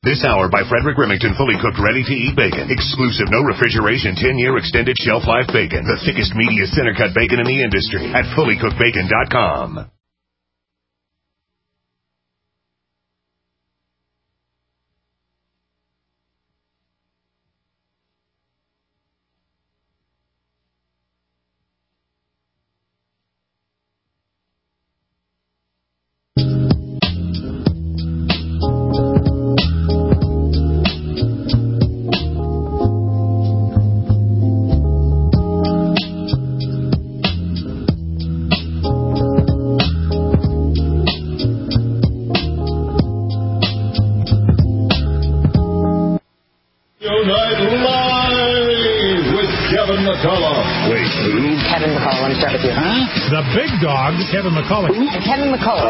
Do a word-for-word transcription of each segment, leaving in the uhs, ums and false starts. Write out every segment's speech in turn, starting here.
This hour by Frederick Remington, fully cooked, ready-to-eat bacon. Exclusive, no refrigeration, ten-year extended shelf life bacon. The thickest, meatiest, center-cut bacon in the industry at fully cooked bacon dot com. Kevin McCullough. And Kevin McCullough.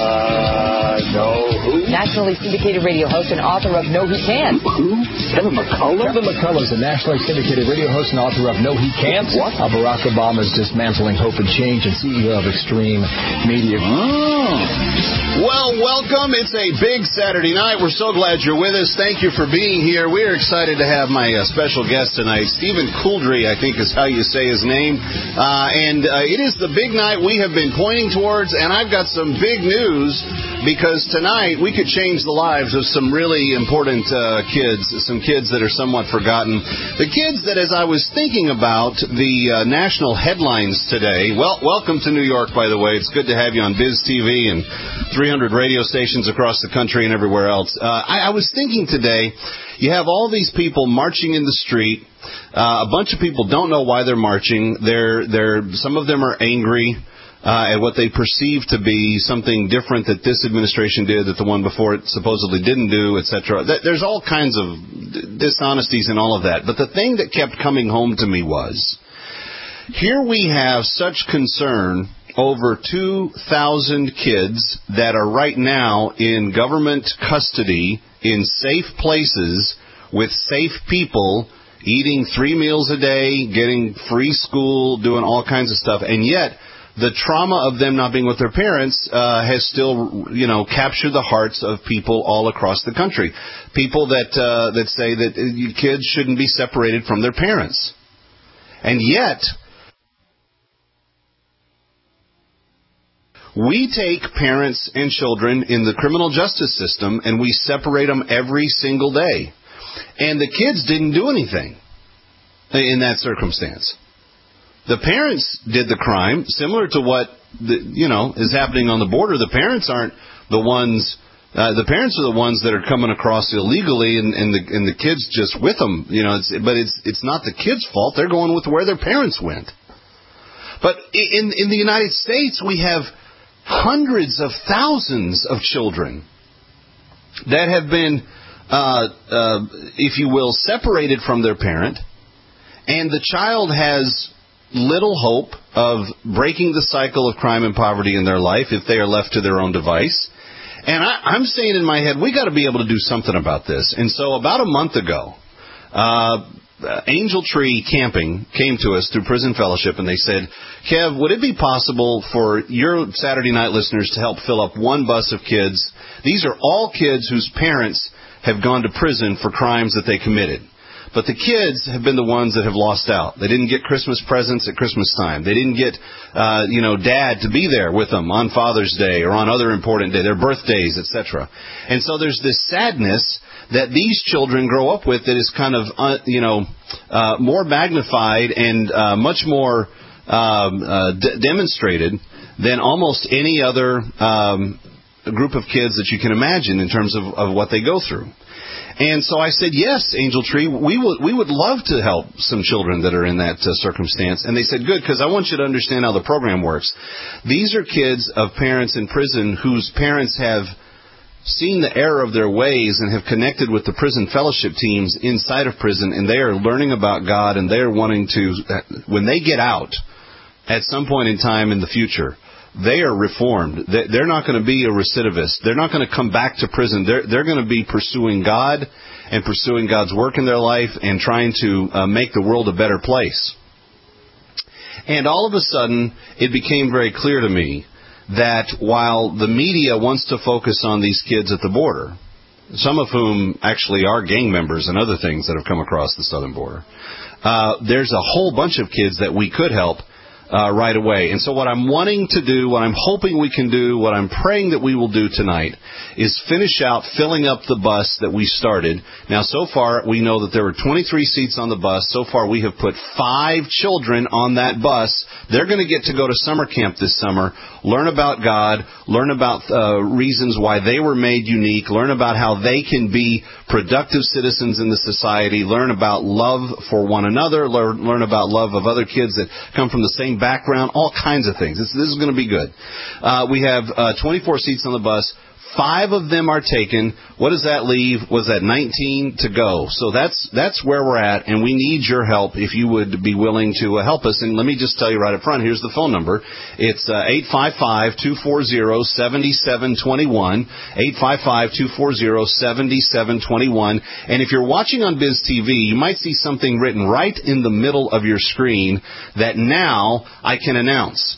Uh, no. Who? Nationally syndicated radio host and author of No He Can't. Who? Kevin McCullough? Kevin McCullough is a nationally syndicated radio host and author of No He Can't. What? Uh, Barack Obama is dismantling hope and change and C E O of Extreme Media. Oh. Well, welcome. It's a big Saturday night. We're so glad you're with us. Thank you for being here. We're excited to have my uh, special guest tonight, Stephen Couldry, I think is how you say his name. Uh, and uh, it is the big night we have been pointing towards, and I've got some big news because tonight we could change the lives of some really important uh, kids, some kids that are somewhat forgotten. The kids that, as I was thinking about the uh, national headlines today, well, welcome to New York, by the way. It's good to have you on Biz T V and three hundred radio stations across the country and everywhere else. Uh, I, I was thinking today, you have all these people marching in the street. Uh, a bunch of people don't know why they're marching. They're, they're, some of them are angry Uh, at what they perceive to be something different that this administration did that the one before it supposedly didn't do, et cetera. There's all kinds of dishonesties and all of that. But the thing that kept coming home to me was, here we have such concern over two thousand kids that are right now in government custody in safe places with safe people, eating three meals a day, getting free school, doing all kinds of stuff, and yet the trauma of them not being with their parents uh, has still, you know, captured the hearts of people all across the country. People that uh, that say that kids shouldn't be separated from their parents. And yet, we take parents and children in the criminal justice system and we separate them every single day. And the kids didn't do anything in that circumstance. The parents did the crime, similar to what the, you know is happening on the border. The parents aren't the ones. Uh, the parents are the ones that are coming across illegally, and, and the and the kids just with them. You know, it's, but it's it's not the kids' fault. They're going with where their parents went. But in in the United States, we have hundreds of thousands of children that have been, uh, uh, if you will, separated from their parent, and the child has little hope of breaking the cycle of crime and poverty in their life if they are left to their own device. And I, I'm saying in my head, we got to be able to do something about this. And so about a month ago, uh, Angel Tree Camping came to us through Prison Fellowship, and they said, Kev, would it be possible for your Saturday night listeners to help fill up one bus of kids? These are all kids whose parents have gone to prison for crimes that they committed. But the kids have been the ones that have lost out. They didn't get Christmas presents at Christmas time. They didn't get, uh, you know, Dad to be there with them on Father's Day or on other important days, their birthdays, et cetera. And so there's this sadness that these children grow up with that is kind of, uh, you know, uh, more magnified and uh, much more um, uh, d- demonstrated than almost any other um, group of kids that you can imagine in terms of, of what they go through. And so I said, yes, Angel Tree, we would we would love to help some children that are in that uh, circumstance. And they said, good, because I want you to understand how the program works. These are kids of parents in prison whose parents have seen the error of their ways and have connected with the prison fellowship teams inside of prison, and they are learning about God, and they are wanting to, when they get out at some point in time in the future, they are reformed. They're not going to be a recidivist. They're not going to come back to prison. They're, they're going to be pursuing God and pursuing God's work in their life and trying to uh, make the world a better place. And all of a sudden, it became very clear to me that while the media wants to focus on these kids at the border, some of whom actually are gang members and other things that have come across the southern border. Uh, there's a whole bunch of kids that we could help uh, right away. And so what I'm wanting to do, what I'm hoping we can do, what I'm praying that we will do tonight is finish out filling up the bus that we started. Now, so far, we know that there were twenty-three seats on the bus. So far, we have put five children on that bus. They're going to get to go to summer camp this summer, learn about God, learn about uh, reasons why they were made unique, learn about how they can be productive citizens in the society, learn about love for one another, learn, learn about love of other kids that come from the same background, all kinds of things. This, this is going to be good. Uh, we have uh, twenty-four seats on the bus. Five of them are taken. What does that leave? Was that nineteen to go? So that's that's where we're at, and we need your help if you would be willing to uh, help us. And let me just tell you right up front, here's the phone number. It's uh, eight five five, two four zero, seven seven two one, eight five five, two four zero, seven seven two one. And if you're watching on Biz T V, you might see something written right in the middle of your screen that now I can announce.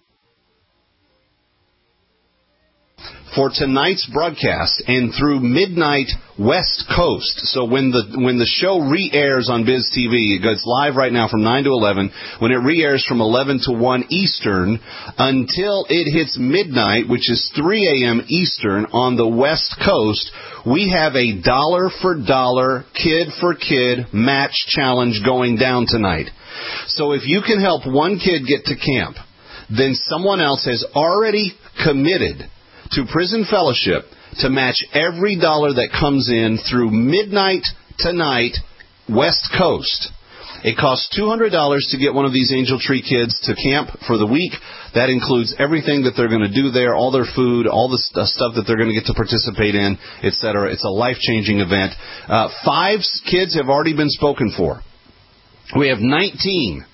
For tonight's broadcast and through midnight West Coast. So when the when the show re-airs on Biz T V, it goes live right now from nine to eleven. When it re-airs from eleven to one Eastern until it hits midnight, which is three a.m. Eastern on the West Coast, we have a dollar for dollar, kid for kid match challenge going down tonight. So if you can help one kid get to camp, then someone else has already committed to Prison Fellowship to match every dollar that comes in through midnight tonight, West Coast. It costs two hundred dollars to get one of these Angel Tree kids to camp for the week. That includes everything that they're going to do there, all their food, all the st- stuff that they're going to get to participate in, et cetera. It's a life-changing event. Uh, five kids have already been spoken for. We have nineteen.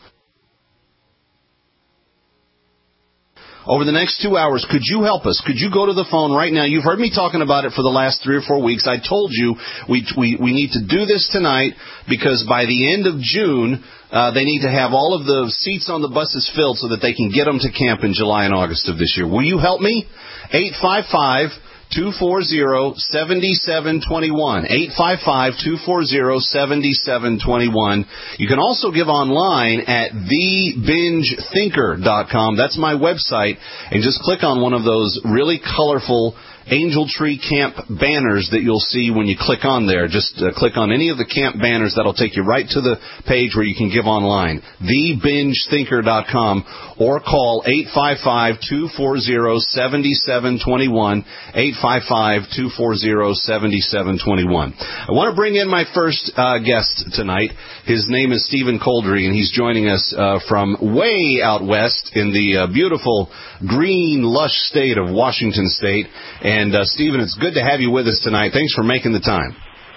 Over the next two hours, could you help us? Could you go to the phone right now? You've heard me talking about it for the last three or four weeks. I told you we we, we need to do this tonight because by the end of June, uh, they need to have all of the seats on the buses filled so that they can get them to camp in July and August of this year. Will you help me? eight five five, two four zero, seven seven two one. eight five five, two four zero, seven seven two one. You can also give online at the binge thinker dot com. That's my website. And just click on one of those really colorful Angel Tree Camp banners that you'll see when you click on there. Just uh, click on any of the camp banners. That'll take you right to the page where you can give online. the binge thinker dot com or call eight five five, two four zero, seven seven two one, eight five five, two four zero, seven seven two one. I want to bring in my first uh, guest tonight. His name is Stephen Coldry, and he's joining us uh, from way out west in the uh, beautiful, green, lush state of Washington State. And And, uh, Stephen, it's good to have you with us tonight. Thanks for making the time.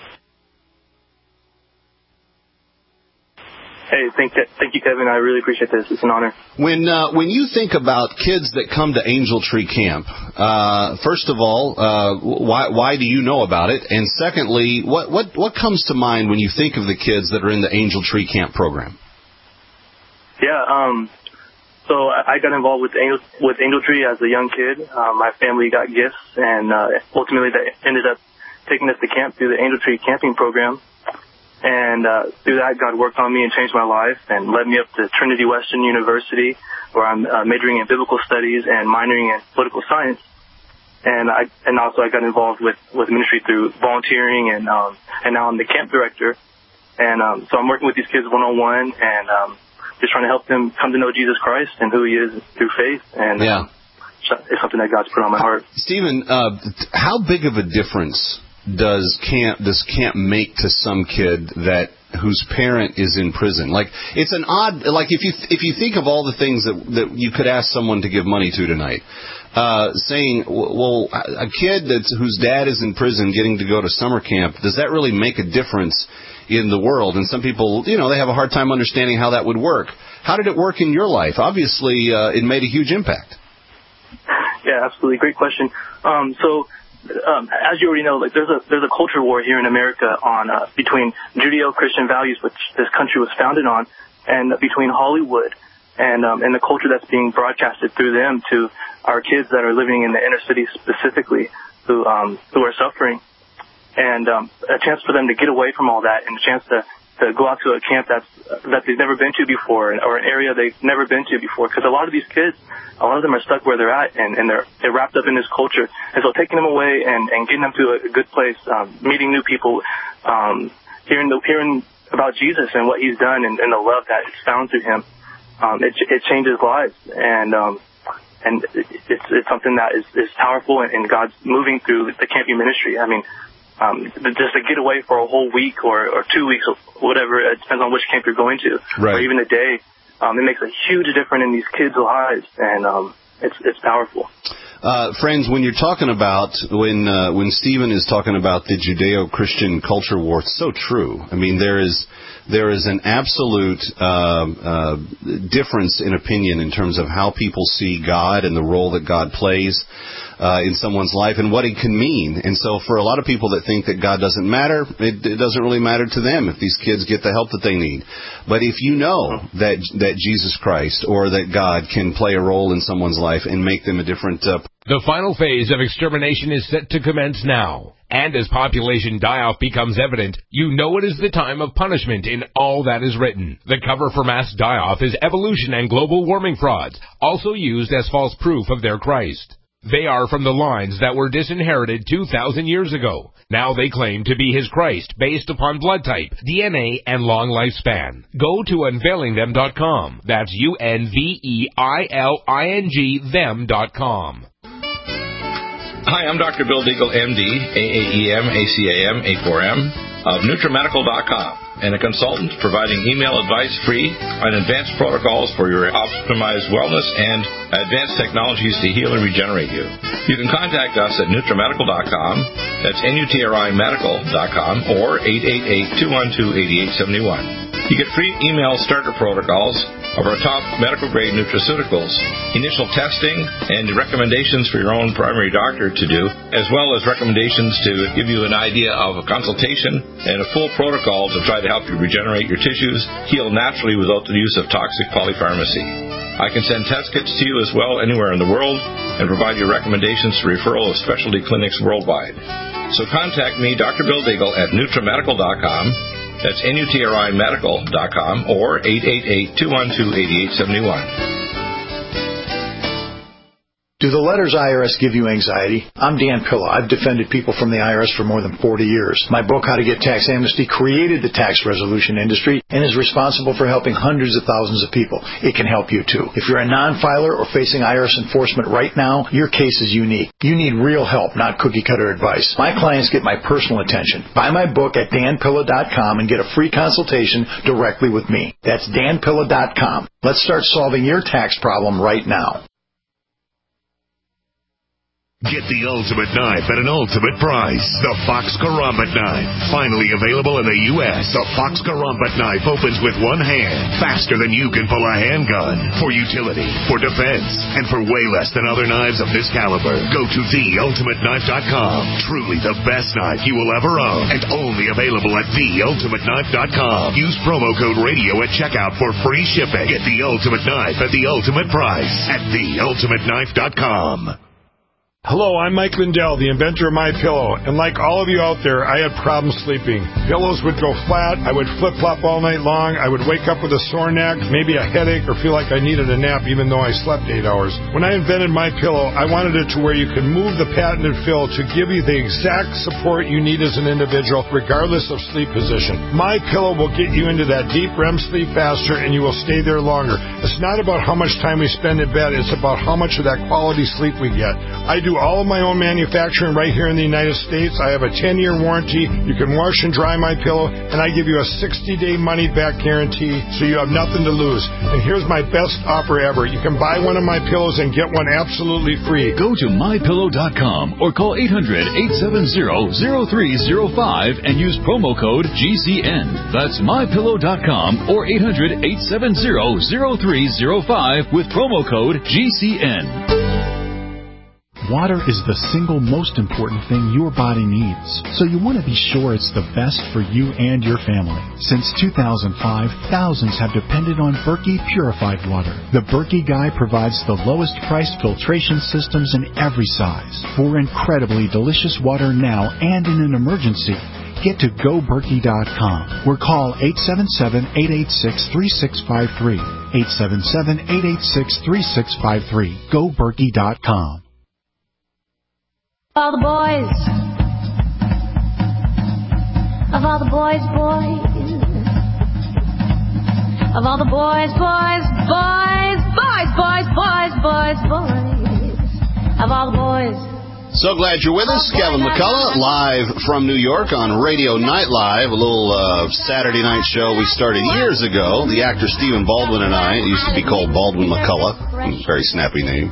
Hey, thank, thank you, Kevin. I really appreciate this. It's an honor. When uh, when you think about kids that come to Angel Tree Camp, uh, first of all, uh, why why do you know about it? And secondly, what, what, what comes to mind when you think of the kids that are in the Angel Tree Camp program? Yeah, um... So I got involved with Angel, with Angel Tree as a young kid. Uh, my family got gifts, and uh, ultimately they ended up taking us to camp through the Angel Tree camping program. And uh, through that, God worked on me and changed my life and led me up to Trinity Western University, where I'm uh, majoring in biblical studies and minoring in political science. And I and also I got involved with, with ministry through volunteering, and um, and now I'm the camp director. And um, so I'm working with these kids one-on-one, and um, just trying to help them come to know Jesus Christ and who He is through faith. And yeah. uh, it's something that God's put on my heart. Stephen, uh, how big of a difference does camp does camp make to some kid that whose parent is in prison? Like, it's an odd, like if you if you think of all the things that that you could ask someone to give money to tonight, uh, saying, well, a kid that's whose dad is in prison getting to go to summer camp, does that really make a difference in the world? And some people, you know, they have a hard time understanding how that would work. How did it work in your life? Obviously, uh, it made a huge impact. Yeah, absolutely. Great question. Um, so, um, as you already know, like there's a there's a culture war here in America on uh, between Judeo-Christian values, which this country was founded on, and between Hollywood and um, and the culture that's being broadcasted through them to our kids that are living in the inner city specifically, who um, who are suffering. and um, a chance for them to get away from all that, and a chance to, to go out to a camp that's that they've never been to before, or an area they've never been to before. Because a lot of these kids, a lot of them are stuck where they're at, and, and they're they're wrapped up in this culture. And so taking them away and, and getting them to a good place, um, meeting new people, um, hearing the hearing about Jesus and what He's done, and, and the love that is found through Him, um, it it changes lives, and um, and it's it's something that is, is powerful, and, and God's moving through the camping ministry. I mean, um, just to get away for a whole week or, or two weeks or whatever, it depends on which camp you're going to, right. or even a day. Um, it makes a huge difference in these kids' lives, and um, it's it's powerful. Uh, friends, when you're talking about, when uh, when Stephen is talking about the Judeo-Christian culture war, it's so true. I mean, there is there is an absolute uh, uh, difference in opinion in terms of how people see God and the role that God plays uh, in someone's life and what He can mean. And so for a lot of people that think that God doesn't matter, it, it doesn't really matter to them if these kids get the help that they need. But if you know that that Jesus Christ or that God can play a role in someone's life and make them a different uh, The final phase of extermination is set to commence now. And as population die-off becomes evident, you know it is the time of punishment in all that is written. The cover for mass die-off is evolution and global warming frauds, also used as false proof of their Christ. They are from the lines that were disinherited two thousand years ago. Now they claim to be His Christ based upon blood type, D N A, and long lifespan. Go to unveiling them dot com. That's U N V E I L I N G them dot com. Hi, I'm Doctor Bill Deagle, M D, A A E M, A C A M, A four M, of NutriMedical dot com, and a consultant providing email advice free on advanced protocols for your optimized wellness and advanced technologies to heal and regenerate you. You can contact us at NutriMedical dot com, that's N U T R I Medical dot com, or eight eight eight, two one two, eight eight seven one. You get free email starter protocols of our top medical-grade nutraceuticals, initial testing, and recommendations for your own primary doctor to do, as well as recommendations to give you an idea of a consultation and a full protocol to try to help you regenerate your tissues, heal naturally without the use of toxic polypharmacy. I can send test kits to you as well anywhere in the world and provide you recommendations for referral of specialty clinics worldwide. So contact me, Doctor Bill Deagle, at NutriMedical dot com. That's N U T R I Medical dot com, or eight eight eight, two one two, eight eight seven one. Do the letters I R S give you anxiety? I'm Dan Pilla. I've defended people from the I R S for more than forty years. My book, How to Get Tax Amnesty, created the tax resolution industry and is responsible for helping hundreds of thousands of people. It can help you, too. If you're a non-filer or facing I R S enforcement right now, your case is unique. You need real help, not cookie-cutter advice. My clients get my personal attention. Buy my book at Dan Pilla dot com and get a free consultation directly with me. That's Dan Pilla dot com. Let's start solving your tax problem right now. Get the ultimate knife at an ultimate price. The Fox Karambit knife. Finally available in the U S The Fox Karambit knife opens with one hand, faster than you can pull a handgun. For utility, for defense, and for way less than other knives of this caliber. Go to the ultimate knife dot com. Truly the best knife you will ever own. And only available at the ultimate knife dot com. Use promo code radio at checkout for free shipping. Get the ultimate knife at the ultimate price at the ultimate knife dot com. Hello, I'm Mike Lindell, the inventor of MyPillow, and like all of you out there, I had problems sleeping. Pillows would go flat, I would flip-flop all night long, I would wake up with a sore neck, maybe a headache, or feel like I needed a nap even though I slept eight hours. When I invented MyPillow, I wanted it to where you could move the patented fill to give you the exact support you need as an individual, regardless of sleep position. MyPillow will get you into that deep R E M sleep faster, and you will stay there longer. It's not about how much time we spend in bed, it's about how much of that quality sleep we get. I do all of my own manufacturing right here in the United States. I have a ten-year warranty. You can wash and dry my pillow, and I give you a sixty-day money-back guarantee, so you have nothing to lose. And here's my best offer ever. You can buy one of my pillows and get one absolutely free. Go to my pillow dot com or call eight hundred, eight seven zero, zero three zero five and use promo code G C N. That's my pillow dot com or eight hundred, eight seven zero, zero three zero five with promo code G C N. water is the single most important thing your body needs, so you want to be sure it's the best for you and your family. Since two thousand five, thousands have depended on Berkey purified water. The Berkey Guy provides the lowest priced filtration systems in every size for incredibly delicious water now and in an emergency. Get to go berkey dot com or call eight seven seven, eight eight six, three six five three. eight seven seven, eight eight six, three six five three. go berkey dot com. All the boys, of all the boys, boys, of all the boys, boys, boys, boys, boys, boys, boys, boys, of all the boys. So glad you're with us. Kevin McCullough, live from New York on Radio Night Live, a little uh, Saturday night show we started years ago. The actor Stephen Baldwin and I, it used to be called Baldwin McCullough, very snappy name.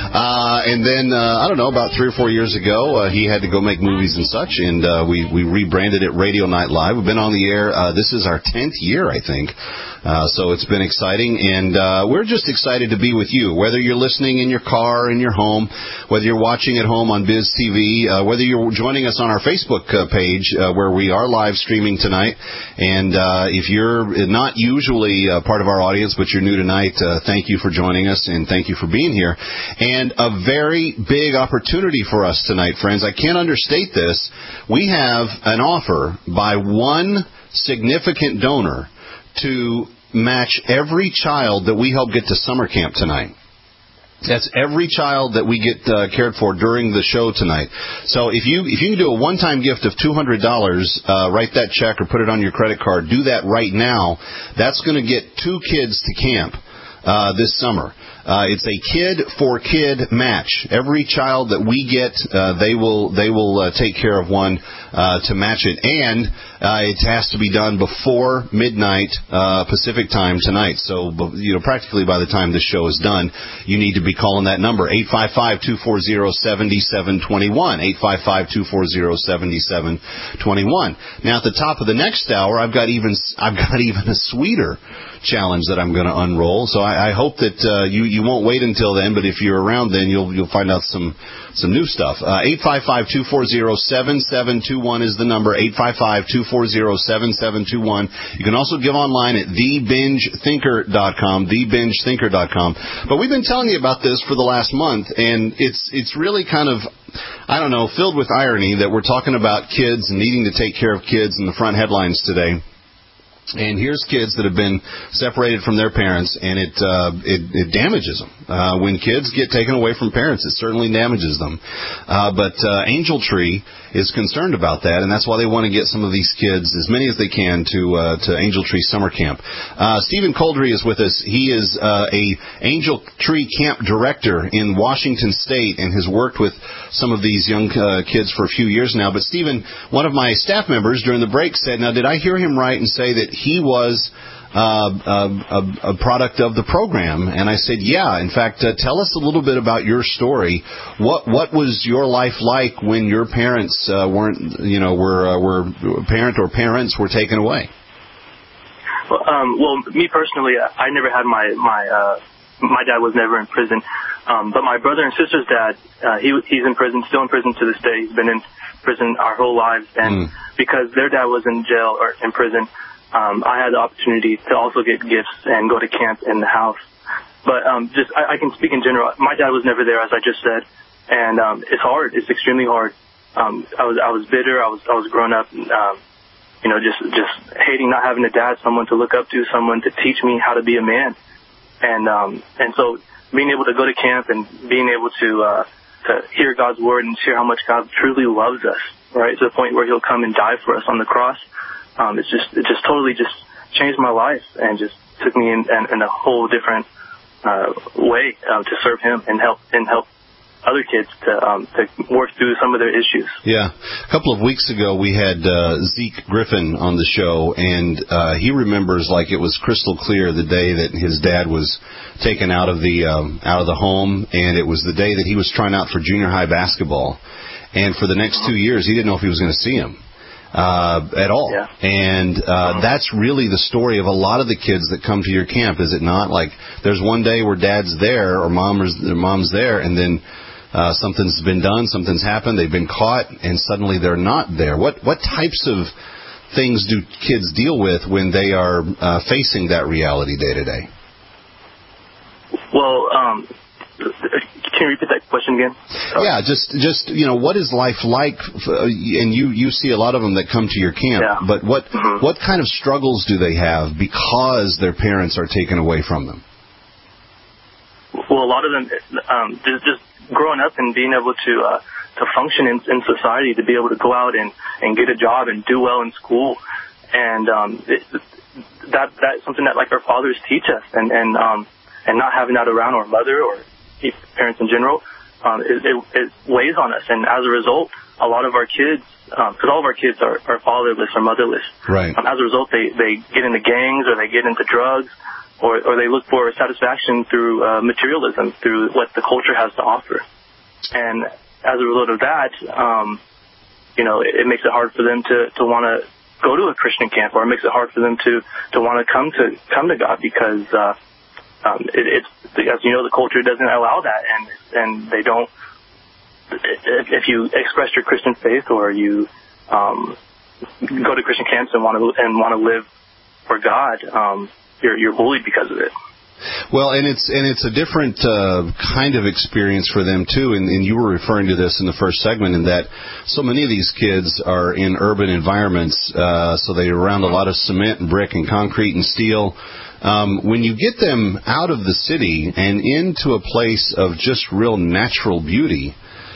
Uh, and then, uh, I don't know, about three or four years ago, uh, he had to go make movies and such, and uh, we, we rebranded it Radio Night Live. We've been on the air. Uh, this is our tenth year, I think. Uh, so it's been exciting, and uh, we're just excited to be with you, whether you're listening in your car, in your home, whether you're watching at home on Biz T V, uh, whether you're joining us on our Facebook uh, page uh, where we are live streaming tonight. And uh, if you're not usually uh, part of our audience, but you're new tonight, uh, thank you for joining us, and thank you for being here. And a very big opportunity for us tonight, friends. I can't understate this. We have an offer by one significant donor to match every child that we help get to summer camp tonight. That's every child that we get uh, cared for during the show tonight. So if you if you can do a one-time gift of two hundred dollars, uh, write that check or put it on your credit card. Do that right now. That's going to get two kids to camp uh, this summer. Uh, it's a kid-for-kid match. Every child that we get, uh, they will they will uh, take care of one uh, to match it. And uh, it has to be done before midnight uh, Pacific time tonight. So, you know, practically by the time this show is done, you need to be calling that number, eight five five, two four zero, seven seven two one, eight five five, two four zero, seven seven two one. Now, at the top of the next hour, I've got even I've got even a sweeter challenge that I'm going to unroll. So I, I hope that uh, you you won't wait until then, but if you're around then, you'll you'll find out some some new stuff. Uh, eight five five, two four zero, seven seven two one is the number, eight five five, two four zero, seven seven two one. You can also give online at the binge thinker dot com, the binge thinker dot com. But we've been telling you about this for the last month, and it's it's really kind of, I don't know, filled with irony that we're talking about kids and needing to take care of kids in the front headlines today. And here's kids that have been separated from their parents, and it uh, it, it damages them. Uh, when kids get taken away from parents, it certainly damages them. Uh, but uh, Angel Tree is concerned about that, and that's why they want to get some of these kids, as many as they can, to uh, to Angel Tree Summer Camp. Uh, Stephen Coldry is with us. He is uh, a Angel Tree Camp director in Washington State and has worked with some of these young uh, kids for a few years now. But Stephen, one of my staff members during the break said, now, did I hear him right and say that he was uh, a, a product of the program? And I said, yeah. In fact, uh, tell us a little bit about your story. What what was your life like when your parents uh, weren't, you know, were uh, were parent or parents were taken away? Well, um, well, me personally, I never had my my uh, my dad was never in prison, um, but my brother and sister's dad, uh, he he's in prison, still in prison to this day. He's been in prison our whole lives, and mm. because their dad was in jail or in prison, um, I had the opportunity to also get gifts and go to camp in the house. But um, just I, I can speak in general. My dad was never there, as I just said, and um, it's hard. It's extremely hard. Um, I was I was bitter. I was I was grown up. Um, you know, just just hating not having a dad, someone to look up to, someone to teach me how to be a man. And um, and so being able to go to camp and being able to uh, to hear God's word and share how much God truly loves us, right, to the point where He'll come and die for us on the cross, um, it's just it just totally just changed my life and just took me in, in, in a whole different uh, way uh, to serve Him and help and help other kids to um, to work through some of their issues. Yeah. A couple of weeks ago, we had uh, Zeke Griffin on the show, and uh, he remembers like it was crystal clear the day that his dad was taken out of the um, out of the home, and it was the day that he was trying out for junior high basketball. And for the next two years, he didn't know if he was going to see him uh, at all. Yeah. And uh, that's really the story of a lot of the kids that come to your camp, is it not? Like, there's one day where dad's there or mom is, mom's there, and then uh, something's been done, something's happened, they've been caught, and suddenly they're not there. What what types of things do kids deal with when they are uh, facing that reality day to day? Well, um, can you repeat that question again? Sorry. Yeah, just, just you know, what is life like? Uh, and you, you see a lot of them that come to your camp, yeah. but what mm-hmm. what kind of struggles do they have because their parents are taken away from them? Well, a lot of them, um, just, just growing up and being able to uh, to function in, in society, to be able to go out and, and get a job and do well in school, and um, it, that that's something that like our fathers teach us, and and um, and not having that around our mother or parents in general, um, it, it, it weighs on us, and as a result, a lot of our kids, because um, all of our kids are, are fatherless or motherless, right? Um, as a result, they they get into gangs or they get into drugs. Or, or they look for satisfaction through uh, materialism, through what the culture has to offer. And as a result of that, um, you know, it, it makes it hard for them to, to want to go to a Christian camp, or it makes it hard for them to, to want to come to come to God, because uh, um, it, it's, as you know, the culture doesn't allow that, and and they don't. If, if you express your Christian faith, or you um, go to Christian camps and want to and want to live for God, um, You're, you're bullied because of it. Well, and it's and it's a different uh, kind of experience for them too. And, and you were referring to this in the first segment, in that so many of these kids are in urban environments, uh, so they're around a lot of cement and brick and concrete and steel. Um, when you get them out of the city and into a place of just real natural beauty,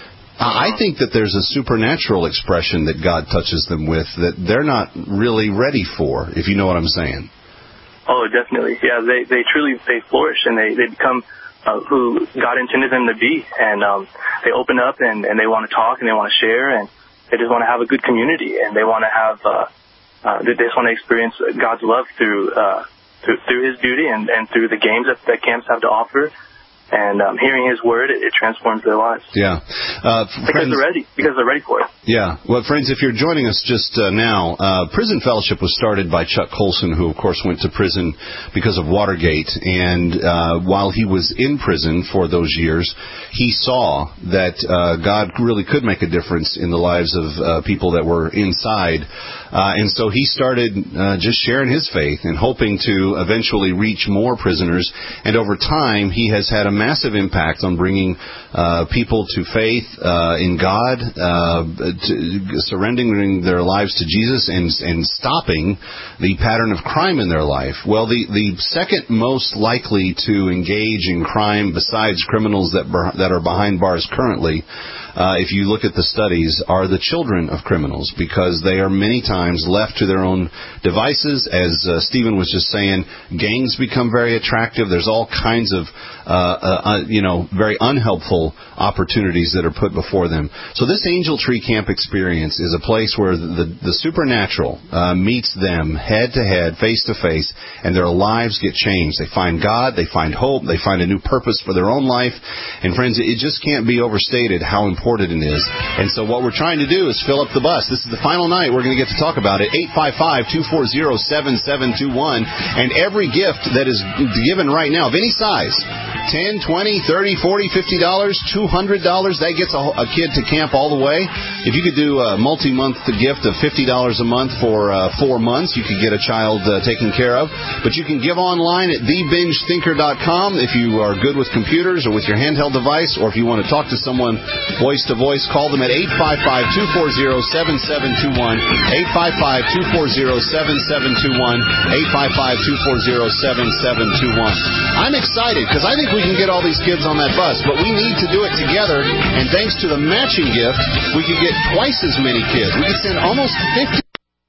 I think that there's a supernatural expression that God touches them with that they're not really ready for, if you know what I'm saying. Oh, definitely. Yeah, they they truly they flourish, and they they become uh, who God intended them to be, and um, they open up and, and they want to talk and they want to share, and they just want to have a good community, and they want to have uh, uh, they just want to experience God's love through uh, through, through His beauty and, and through the games that, that camps have to offer. And um, hearing His word, it, it transforms their lives. Yeah, uh, because friends, they're ready. Because they're ready for it. Yeah. Well, friends, if you're joining us just uh, now, uh, Prison Fellowship was started by Chuck Colson, who, of course, went to prison because of Watergate. And uh, while he was in prison for those years, he saw that uh, God really could make a difference in the lives of uh, people that were inside. Uh, and so he started uh, just sharing his faith and hoping to eventually reach more prisoners. And over time, he has had a massive impact on bringing uh, people to faith uh, in God, uh, to, surrendering their lives to Jesus, and, and stopping the pattern of crime in their life. Well, the, the second most likely to engage in crime, besides criminals that that are behind bars currently, uh, if you look at the studies, are the children of criminals, because they are many times left to their own devices. As uh, Stephen was just saying, gangs become very attractive. There's all kinds of uh, uh, you know, very unhelpful opportunities that are put before them. So this Angel Tree Camp experience is a place where the, the supernatural uh, meets them head to head, face to face, and their lives get changed. They find God, they find hope, they find a new purpose for their own life. And friends, it just can't be overstated how important it is. And so what we're trying to do is fill up the bus. This is the final night we're going to get to talk about it. eight five five, two four zero, seven seven two one. And every gift that is given right now, of any size, ten, twenty, thirty, forty, fifty dollars, two hundred dollars, that gets a, a kid to camp all the way. If you could do a multi-month gift of fifty dollars a month for uh, four months, you could get a child uh, taken care of. But you can give online at the binge thinker dot com if you are good with computers or with your handheld device, or if you want to talk to someone voice to voice, call them at eight five five, two four zero, seven seven two one, eight five five, two four zero, seven seven two one, eight five five, two four zero, seven seven two one. I'm excited because I think we can get all these kids on that bus, but we need to do it together, and thanks to the matching gift, we could get twice as many kids. We could send almost fifty.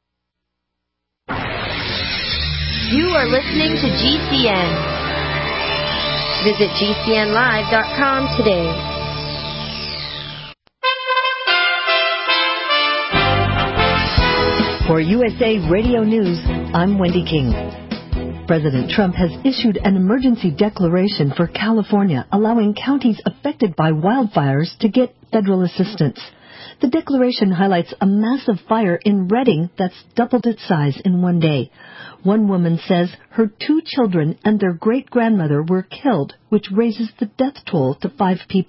You are listening to G C N. Visit G C N live dot com today. For U S A Radio News, I'm Wendy King. President Trump has issued an emergency declaration for California, allowing counties affected by wildfires to get federal assistance. The declaration highlights a massive fire in Redding that's doubled its size in one day. One woman says her two children and their great-grandmother were killed, which raises the death toll to five people.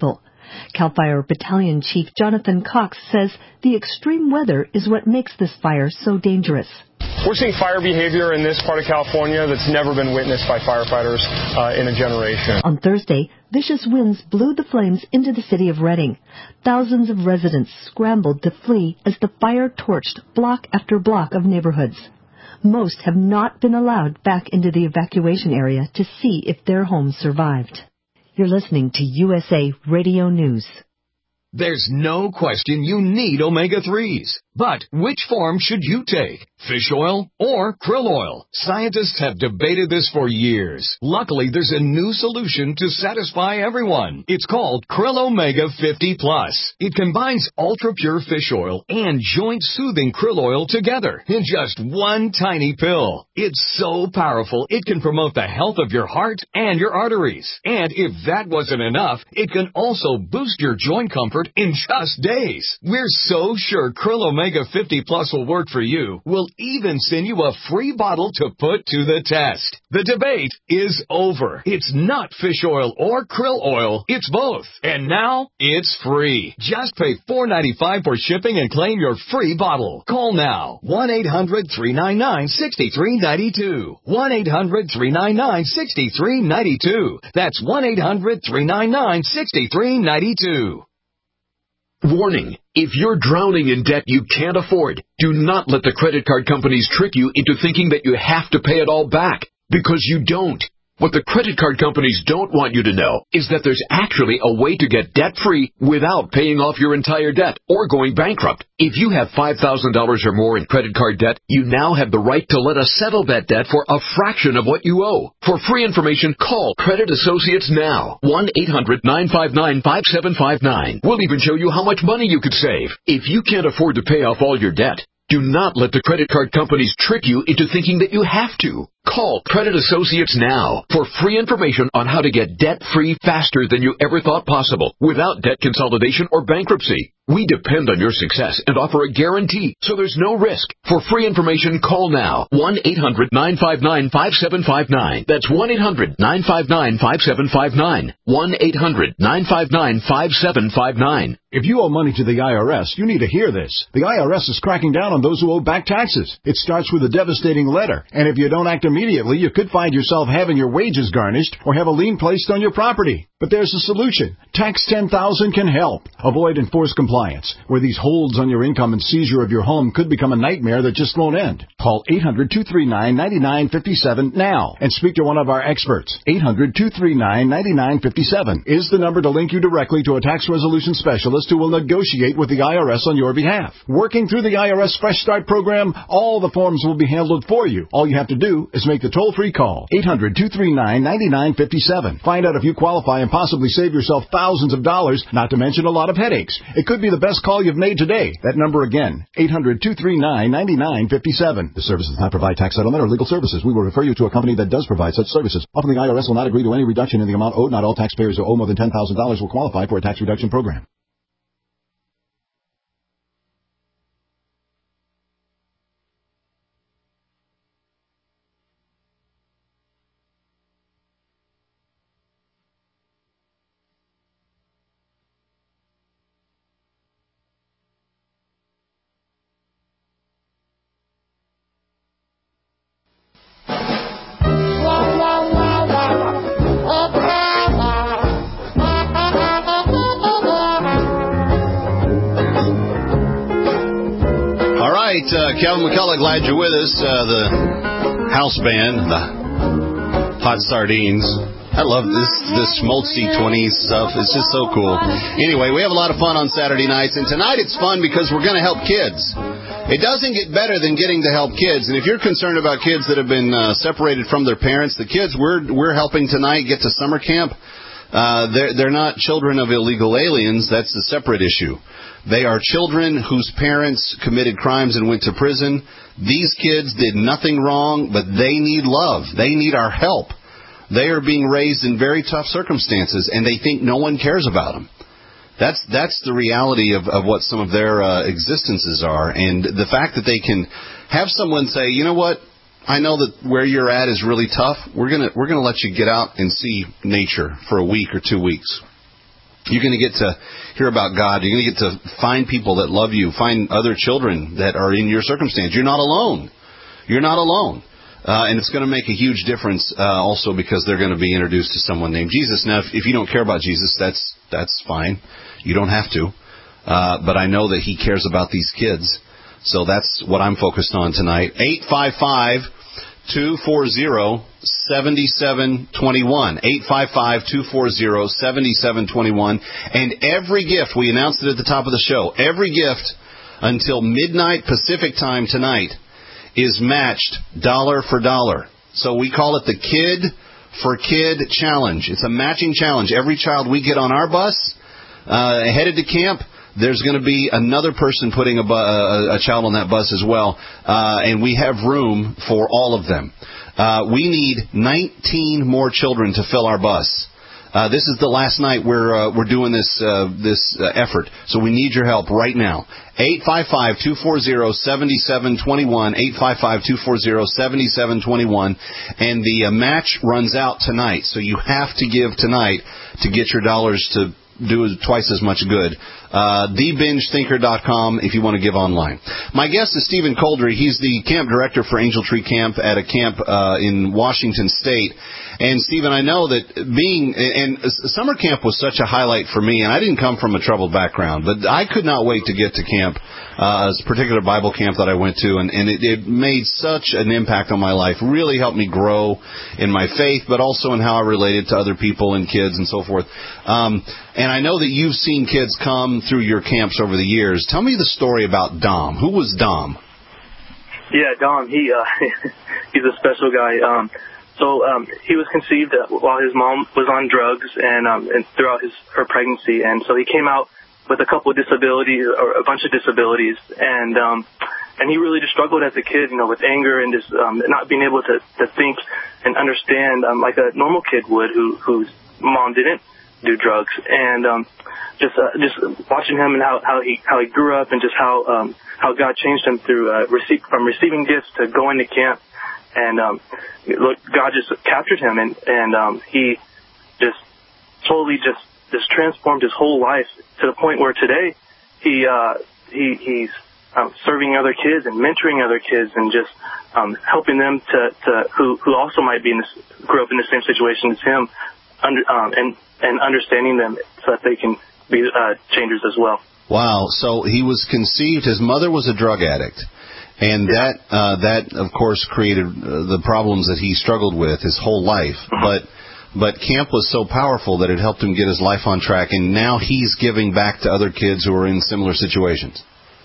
CAL FIRE Battalion Chief Jonathan Cox says the extreme weather is what makes this fire so dangerous. We're seeing fire behavior in this part of California that's never been witnessed by firefighters uh, in a generation. On Thursday, vicious winds blew the flames into the city of Redding. Thousands of residents scrambled to flee as the fire torched block after block of neighborhoods. Most have not been allowed back into the evacuation area to see if their homes survived. You're listening to U S A Radio News. There's no question you need omega threes. But which form should you take? Fish oil or krill oil? Scientists have debated this for years. Luckily, there's a new solution to satisfy everyone. It's called Krill Omega fifty plus. It combines ultra-pure fish oil and joint-soothing krill oil together in just one tiny pill. It's so powerful, it can promote the health of your heart and your arteries. And if that wasn't enough, it can also boost your joint comfort in just days. We're so sure Krill Omega fifty plus will work for you. We'll even send you a free bottle to put to the test. The debate is over. It's not fish oil or krill oil. It's both. And now it's free. Just pay four dollars and ninety-five cents for shipping and claim your free bottle. Call now. one eight hundred three nine nine six three nine two. one eight hundred three nine nine six three nine two. That's one eight hundred three nine nine six three nine two. Warning, if you're drowning in debt you can't afford, do not let the credit card companies trick you into thinking that you have to pay it all back, because you don't. What the credit card companies don't want you to know is that there's actually a way to get debt-free without paying off your entire debt or going bankrupt. If you have five thousand dollars or more in credit card debt, you now have the right to let us settle that debt for a fraction of what you owe. For free information, call Credit Associates now. one eight hundred nine five nine five seven five nine. We'll even show you how much money you could save. If you can't afford to pay off all your debt, do not let the credit card companies trick you into thinking that you have to. Call Credit Associates now for free information on how to get debt-free faster than you ever thought possible without debt consolidation or bankruptcy. We depend on your success and offer a guarantee, so there's no risk. For free information, call now. one eight hundred nine five nine five seven five nine. That's one eight hundred nine five nine five seven five nine. one eight hundred nine five nine five seven five nine. If you owe money to the I R S, you need to hear this. The I R S is cracking down on those who owe back taxes. It starts with a devastating letter, and if you don't act immediately, you could find yourself having your wages garnished or have a lien placed on your property. But there's a solution. Tax ten thousand can help. Avoid enforced compliance, where these holds on your income and seizure of your home could become a nightmare that just won't end. Call eight hundred two three nine nine nine five seven now and speak to one of our experts. eight hundred two three nine nine nine five seven is the number to link you directly to a tax resolution specialist who will negotiate with the I R S on your behalf. Working through the I R S Fresh Start program, all the forms will be handled for you. All you have to do is make the toll-free call. eight hundred two three nine nine nine five seven. Find out if you qualify and possibly save yourself thousands of dollars, not to mention a lot of headaches. It could be the best call you've made today. That number again, eight hundred two three nine nine nine five seven. The service does not provide tax settlement or legal services. We will refer you to a company that does provide such services. Often the I R S will not agree to any reduction in the amount owed. Not all taxpayers who owe more than ten thousand dollars will qualify for a tax reduction program. Uh, Kevin McCullough, glad you're with us. Uh, the house band, the Hot Sardines. I love this this schmaltzy twenties stuff. It's just so cool. Anyway, we have a lot of fun on Saturday nights, and tonight it's fun because we're going to help kids. It doesn't get better than getting to help kids. And if you're concerned about kids that have been uh, separated from their parents, the kids we're we're helping tonight get to summer camp. Uh, they're they're not children of illegal aliens. That's a separate issue. They are children whose parents committed crimes and went to prison. These kids did nothing wrong, but they need love. They need our help. They are being raised in very tough circumstances, and they think no one cares about them. That's that's the reality of, of what some of their uh, existences are. And the fact that they can have someone say, you know what, I know that where you're at is really tough. We're gonna we're gonna let you get out and see nature for a week or two weeks. You're going to get to hear about God. You're going to get to find people that love you, find other children that are in your circumstance. You're not alone. You're not alone. Uh, and it's going to make a huge difference uh, also because they're going to be introduced to someone named Jesus. Now, if, if you don't care about Jesus, that's that's fine. You don't have to. Uh, but I know that he cares about these kids. So that's what I'm focused on tonight. eight five five, two four zero, seven seven two one. eight five five, two four zero, seven seven two one. And every gift, we announced it at the top of the show, every gift until midnight Pacific time tonight is matched dollar for dollar. So we call it the Kid for Kid Challenge. It's a matching challenge. Every child we get on our bus uh, headed to camp, there's going to be another person putting a, bu- a, a child on that bus as well, uh, and we have room for all of them. Uh, we need nineteen more children to fill our bus. Uh, this is the last night we're uh, we're doing this uh, this uh, effort, so we need your help right now. eight five five, two four zero, seven seven two one, eight five five, two four zero, seven seven two one, and the uh, match runs out tonight, so you have to give tonight to get your dollars to do twice as much good. Uh, the binge thinker dot com if you want to give online. My guest is Stephen Coldry. He's the camp director for Angel Tree Camp at a camp uh, in Washington State. And, Stephen, I know that being – and summer camp was such a highlight for me, and I didn't come from a troubled background, but I could not wait to get to camp, uh, a particular Bible camp that I went to, and, and it, it made such an impact on my life, really helped me grow in my faith, but also in how I related to other people and kids and so forth. Um, and I know that you've seen kids come through your camps over the years. Tell me the story about Dom. Who was Dom? Yeah, Dom, he uh, he's a special guy. Um, so um, he was conceived while his mom was on drugs and, um, and throughout his her pregnancy, and so he came out with a couple of disabilities or a bunch of disabilities, and um, and he really just struggled as a kid, you know, with anger and just um, not being able to, to think and understand um, like a normal kid would, who whose mom didn't do drugs, and um, just uh, just watching him and how, how he how he grew up and just how um, how God changed him through uh, receive, from receiving gifts to going to camp, and um, look, God just captured him, and and um, he just totally just just transformed his whole life to the point where today he uh, he he's um, serving other kids and mentoring other kids and just um, helping them to, to who who also might be in this grew up in the same situation as him, under, um, and and understanding them so that they can be uh, changers as well. Wow. So he was conceived, his mother was a drug addict, and yeah. that, uh, that of course, created uh, the problems that he struggled with his whole life. Mm-hmm. But but camp was so powerful that it helped him get his life on track, and now he's giving back to other kids who are in similar situations.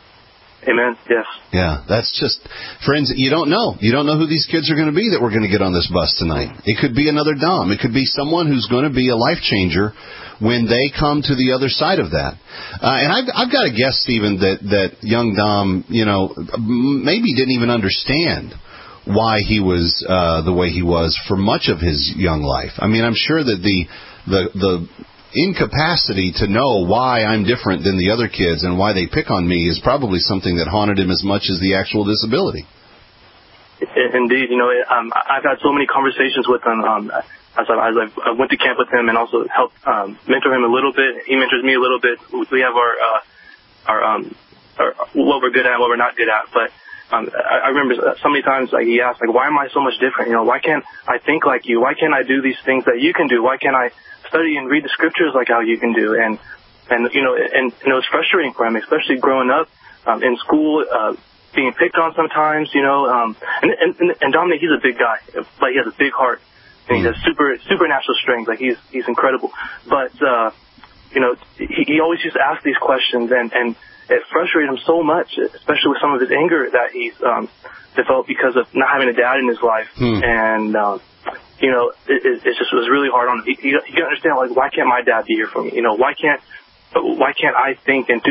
Amen. Yes. Yeah, that's just, friends, you don't know. You don't know who these kids are going to be that we're going to get on this bus tonight. It could be another Dom. It could be someone who's going to be a life changer when they come to the other side of that. Uh, and I've, I've got to guess, Stephen, that, that young Dom, you know, maybe didn't even understand why he was uh, the way he was for much of his young life. I mean, I'm sure that the the the incapacity to know why I'm different than the other kids and why they pick on me is probably something that haunted him as much as the actual disability. Indeed, you know, um, I've had so many conversations with him um, as, I, as I went to camp with him and also helped um, mentor him a little bit. He mentors me a little bit. We have our uh, our, um, our what we're good at, what we're not good at. But um, I, I remember so many times like he asked, like, why am I so much different? You know, why can't I think like you? Why can't I do these things that you can do? Why can't I study and read the scriptures like how you can do? And and you know, and, and it was frustrating for him, especially growing up um, in school. Uh, being picked on sometimes, you know, um, and, and, and Dominic, he's a big guy, but he has a big heart, and he has super, supernatural strength, like he's, he's incredible, but, uh, you know, he, he always used to ask these questions, and, and it frustrated him so much, especially with some of his anger that he's, um, developed because of not having a dad in his life, hmm. and, um, you know, it, it, it just was really hard on him. He, he, he can understand, like, why can't my dad be here for me? You know, why can't, why can't I think and do the things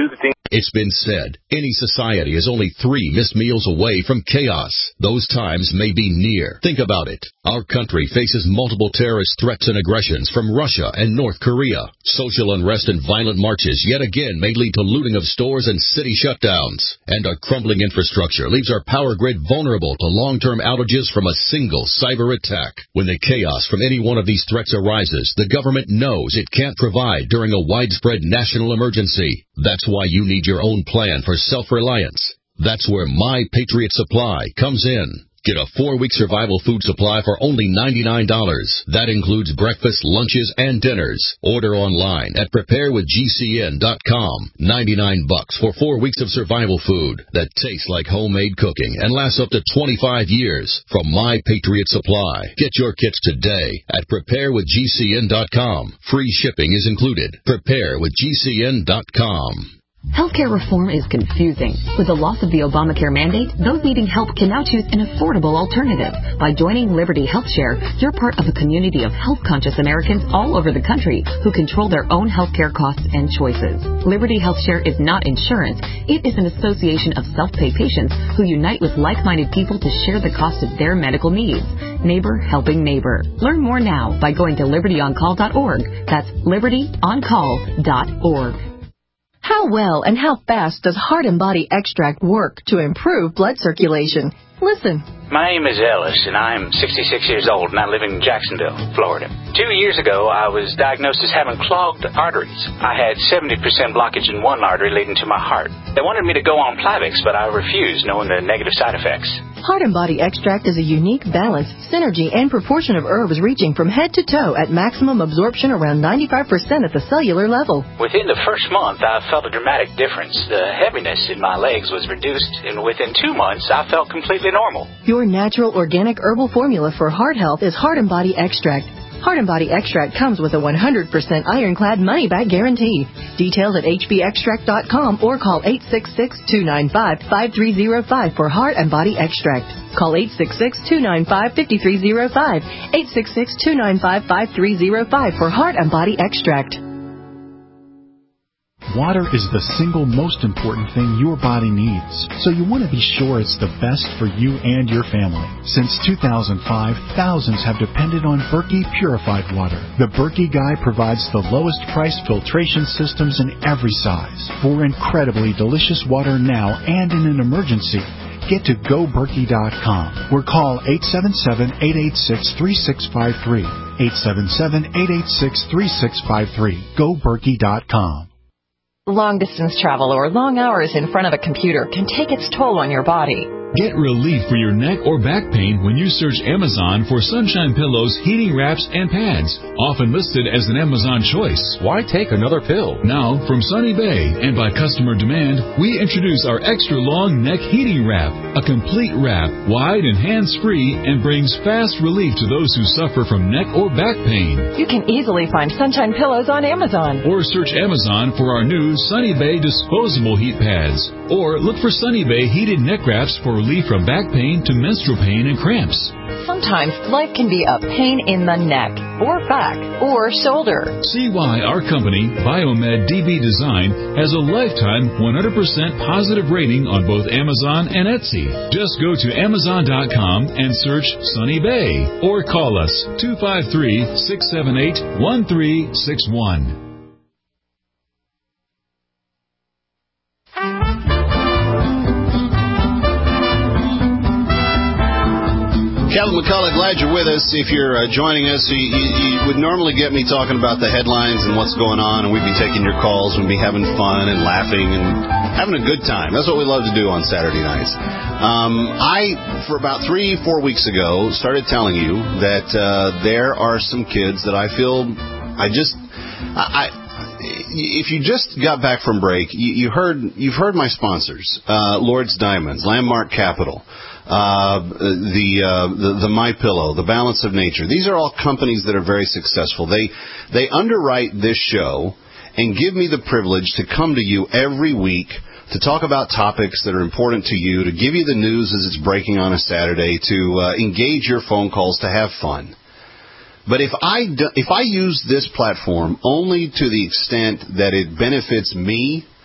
It's been said, any society is only three missed meals away from chaos. Those times may be near. Think about it. Our country faces multiple terrorist threats and aggressions from Russia and North Korea. Social unrest and violent marches yet again may lead to looting of stores and city shutdowns. And our crumbling infrastructure leaves our power grid vulnerable to long-term outages from a single cyber attack. When the chaos from any one of these threats arises, the government knows it can't provide during a widespread national emergency. That's why you need your own plan for self-reliance. That's where My Patriot Supply comes in. Get a four-week survival food supply for only ninety-nine dollars. That includes breakfast, lunches, and dinners. Order online at prepare with G C N dot com. ninety-nine bucks for four weeks of survival food that tastes like homemade cooking and lasts up to twenty-five years from My Patriot Supply. Get your kits today at prepare with G C N dot com. Free shipping is included. prepare with G C N dot com. Healthcare reform is confusing. With the loss of the Obamacare mandate, those needing help can now choose an affordable alternative. By joining Liberty HealthShare, you're part of a community of health-conscious Americans all over the country who control their own healthcare costs and choices. Liberty HealthShare is not insurance. It is an association of self-pay patients who unite with like-minded people to share the cost of their medical needs. Neighbor helping neighbor. Learn more now by going to liberty on call dot org. That's liberty on call dot org. How well and how fast does Heart and Body Extract work to improve blood circulation? Listen. My name is Ellis, and I'm sixty-six years old, and I live in Jacksonville, Florida. Two years ago, I was diagnosed as having clogged arteries. I had seventy percent blockage in one artery leading to my heart. They wanted me to go on Plavix, but I refused, knowing the negative side effects. Heart and Body Extract is a unique balance, synergy, and proportion of herbs reaching from head to toe at maximum absorption around ninety-five percent at the cellular level. Within the first month, I felt a dramatic difference. The heaviness in my legs was reduced, and within two months, I felt completely normal. Your natural organic herbal formula for heart health is Heart and Body Extract. Heart and Body Extract comes with a one hundred percent ironclad money-back guarantee. Details at H B extract dot com or call eight six six, two nine five, five three zero five for Heart and Body Extract. Call eight six six, two nine five, five three zero five, eight six six, two nine five, five three zero five for Heart and Body Extract. Water is the single most important thing your body needs, so you want to be sure it's the best for you and your family. Since two thousand five, thousands have depended on Berkey purified water. The Berkey Guy provides the lowest price filtration systems in every size for incredibly delicious water now and in an emergency. Get to go berkey dot com or call eight seven seven, eight eight six, three six five three. eight seven seven, eight eight six, three six five three. go berkey dot com. Long-distance travel or long hours in front of a computer can take its toll on your body. Get relief for your neck or back pain when you search Amazon for Sunshine Pillows, heating wraps, and pads, often listed as an Amazon choice. Why take another pill? Now, from Sunny Bay and by customer demand, we introduce our extra long neck heating wrap, a complete wrap, wide and hands-free, and brings fast relief to those who suffer from neck or back pain. You can easily find Sunshine Pillows on Amazon. Or search Amazon for our new Sunny Bay disposable heat pads. Or look for Sunny Bay heated neck wraps for relief from back pain to menstrual pain and cramps. Sometimes life can be a pain in the neck, or back, or shoulder. See why our company, Biomed D B Design, has a lifetime one hundred percent positive rating on both Amazon and Etsy. Just go to amazon dot com and search Sunny Bay, or call us two five three, six seven eight, one three six one. Calvin McCullough, glad you're with us. If you're uh, joining us, you, you, you would normally get me talking about the headlines and what's going on, and we'd be taking your calls, and we'd be having fun and laughing and having a good time. That's what we love to do on Saturday nights. Um, I, for about three, four weeks ago, started telling you that uh, there are some kids that I feel, I just, I... I if you just got back from break, you, you heard, you've heard my sponsors, uh, Lord's Diamonds, Landmark Capital, uh, the, uh, the, the My Pillow, the Balance of Nature. These are all companies that are very successful. They, they underwrite this show and give me the privilege to come to you every week to talk about topics that are important to you, to give you the news as it's breaking on a Saturday, to uh, engage your phone calls, to have fun. But if I, do, if I use this platform only to the extent that it benefits me,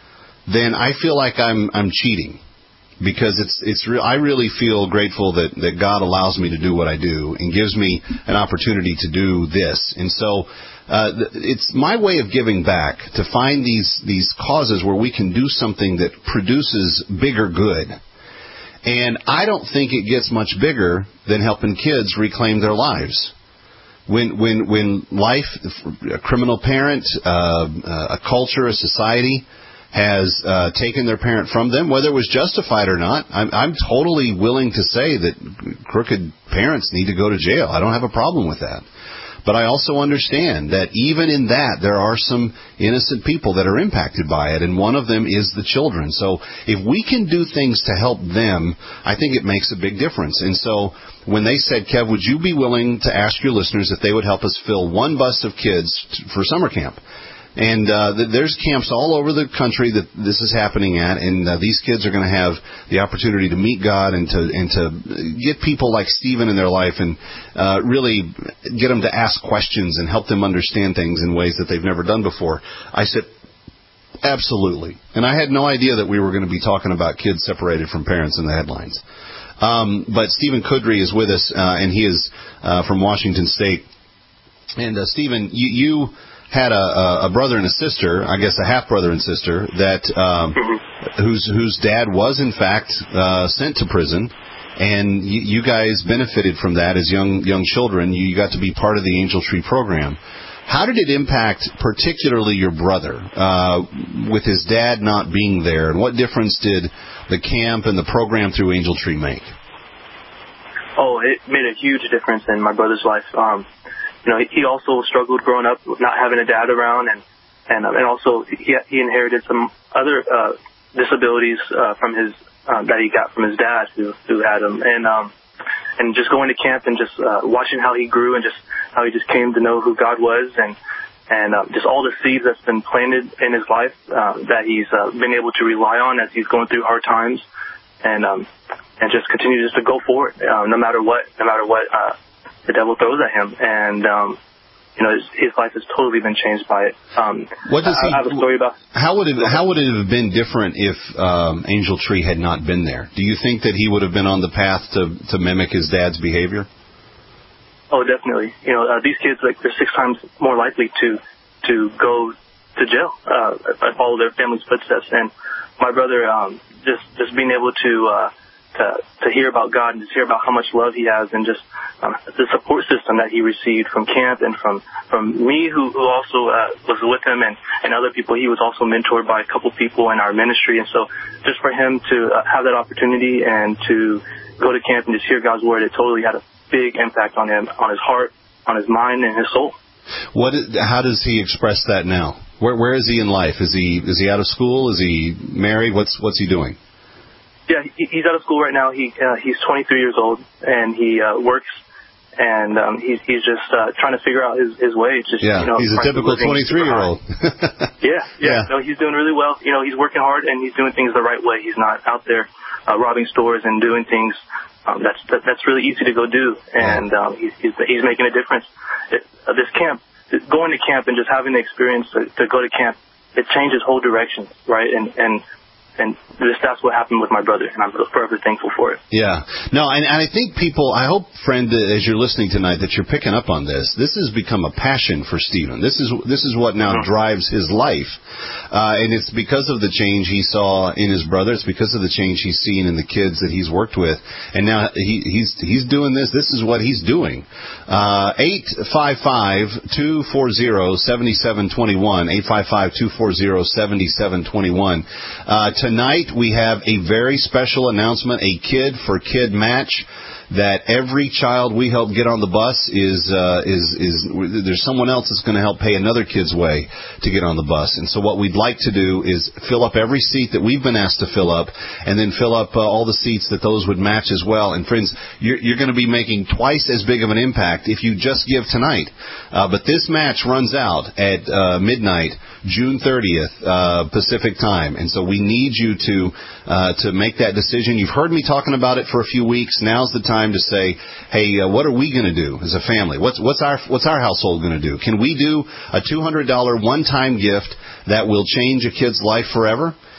then I feel like I'm I'm cheating. Because it's it's real. I really feel grateful that, that God allows me to do what I do and gives me an opportunity to do this. And so uh, it's my way of giving back to find these these causes where we can do something that produces bigger good. And I don't think it gets much bigger than helping kids reclaim their lives. When when when life, a criminal parent, uh, a culture, a society has uh, taken their parent from them, whether it was justified or not. I'm, I'm totally willing to say that crooked parents need to go to jail. I don't have a problem with that. But I also understand that even in that, there are some innocent people that are impacted by it, and one of them is the children. So if we can do things to help them, I think it makes a big difference. And so when they said, Kev, would you be willing to ask your listeners if they would help us fill one bus of kids for summer camp? And uh, there's camps all over the country that this is happening at, and uh, these kids are going to have the opportunity to meet God and to and to get people like Stephen in their life and uh, really get them to ask questions and help them understand things in ways that they've never done before. I said, absolutely. And I had no idea that we were going to be talking about kids separated from parents in the headlines. Um, but Stephen Kudry is with us, uh, and he is uh, from Washington State. And, uh, Stephen, you... you had a, a brother and a sister, I guess a half-brother and sister, that um, whose whose dad was, in fact, uh, sent to prison, and you, you guys benefited from that as young young children. You got to be part of the Angel Tree program. How did it impact particularly your brother uh, with his dad not being there, and what difference did the camp and the program through Angel Tree make? Oh, it made a huge difference in my brother's life. Um, You know, he also struggled growing up, not having a dad around, and and and also he he inherited some other uh, disabilities uh, from his uh, that he got from his dad, who who had him, and um and just going to camp and just uh, watching how he grew and just how he just came to know who God was, and and uh, just all the seeds that's been planted in his life uh, that he's uh, been able to rely on as he's going through hard times, and um and just continue just to go forward, uh, no matter what, no matter what. Uh, the devil throws at him, and um, you know his, his life has totally been changed by it. Um, what does he, I have a story about. How would it how would it have been different if um, Angel Tree had not been there? Do you think that he would have been on the path to to mimic his dad's behavior? Oh, definitely. You know, uh, these kids, like, they're six times more likely to to go to jail, uh, follow their family's footsteps. And my brother, um, just just being able to. Uh, To, to hear about God and just hear about how much love he has, and just um, the support system that he received from camp and from from me, who, who also uh, was with him, and, and other people. He was also mentored by a couple people in our ministry, and so just for him to uh, have that opportunity and to go to camp and just hear God's word, it totally had a big impact on him, on his heart, on his mind, and his soul. What? Is, how does he express that now? Where Where is he in life? Is he is he out of school? Is he married? What's What's he doing? Yeah, he, he's out of school right now. He uh, he's twenty-three years old, and he uh, works, and um, he's he's just uh, trying to figure out his his way. Just, yeah, you know, he's a typical twenty-three-year-old. yeah, yeah, yeah. No, he's doing really well. You know, he's working hard, and he's doing things the right way. He's not out there uh, robbing stores and doing things um, that's that, that's really easy to go do, and um, he's, he's he's making a difference. It, uh, this camp, going to camp, and just having the experience to, to go to camp, it changes whole directions, right? And and And this, that's what happened with my brother, and I'm forever thankful for it. Yeah. No, and, and I think people, I hope, friend, as you're listening tonight, that you're picking up on this. This has become a passion for Stephen. This is this is what now mm-hmm. drives his life. Uh, and it's because of the change he saw in his brother. It's because of the change he's seen in the kids that he's worked with. And now he, he's he's doing this. This is what he's doing. Uh, eight five five, two four zero, seven seven two one, eight five five, two four zero, seven seven two one. Uh, Tonight we have a very special announcement, a Kid for Kid match that every child we help get on the bus is uh, is is there's someone else that's going to help pay another kid's way to get on the bus. And so what we'd like to do is fill up every seat that we've been asked to fill up, and then fill up uh, all the seats that those would match as well. And friends, you're, you're going to be making twice as big of an impact if you just give tonight. Uh, but this match runs out at uh, midnight, June thirtieth, uh, Pacific time. And so we need you to uh, to make that decision. You've heard me talking about it for a few weeks. Now's the time to say, hey, uh, what are we going to do as a family? What's what's our what's our household going to do? Can we do a two hundred dollars one-time gift that will change a kid's life forever?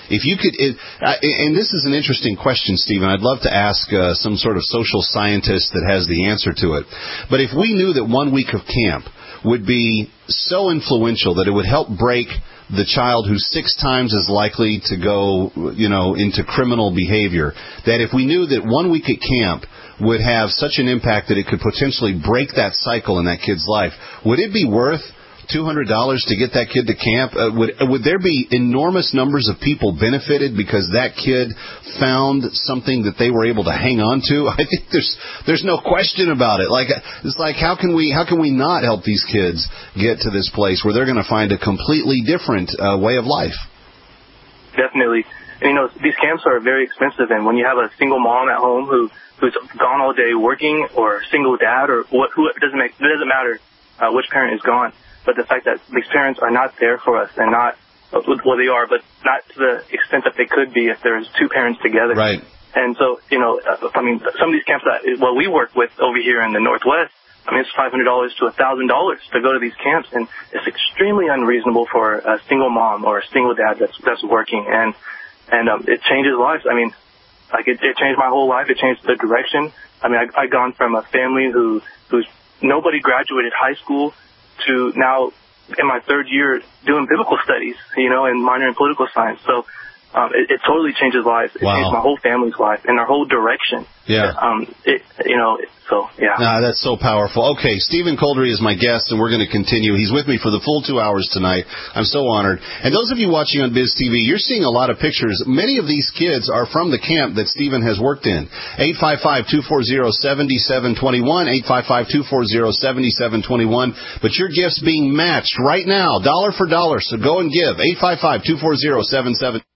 If you could, it, uh, and this is an interesting question, Stephen. I'd love to ask uh, some sort of social scientist that has the answer to it. But if we knew that one week of camp would be so influential that it would help break the child who's six times as likely to go, you know, into criminal behavior, that if we knew that one week at camp would have such an impact that it could potentially break that cycle in that kid's life, would it be worth two hundred dollars to get that kid to camp? Uh, would would there be enormous numbers of people benefited because that kid found something that they were able to hang on to? I think there's there's no question about it. Like it's like how can we how can we not help these kids get to this place where they're going to find a completely different uh, way of life? Definitely. And, you know, these camps are very expensive, and when you have a single mom at home who who's gone all day working, or a single dad, or what, who it doesn't make it doesn't matter uh, which parent is gone. But the fact that these parents are not there for us, and not, well, they are, but not to the extent that they could be if there's two parents together. Right. And so, you know, I mean, some of these camps that, well, we work with over here in the Northwest, I mean, it's five hundred dollars to one thousand dollars to go to these camps, and it's extremely unreasonable for a single mom or a single dad that's that's working, and and um, it changes lives. I mean, like, it, it changed my whole life. It changed the direction. I mean, I, I gone from a family who who's nobody graduated high school to now in my third year doing biblical studies, you know, and minor in political science. So um, it, it totally changes lives. It Wow. changed my whole family's life and our whole direction. Yeah. Um, it, you know, so, yeah. Nah, that's so powerful. Okay, Stephen Coldry is my guest, and we're going to continue. He's with me for the full two hours tonight. I'm so honored. And those of you watching on Biz T V, you're seeing a lot of pictures. Many of these kids are from the camp that Stephen has worked in. eight five five, two four zero, seven seven two one, eight five five, two four zero, seven seven two one. But your gift's being matched right now, dollar for dollar, so go and give. eight five five, two four zero, seven seven two one.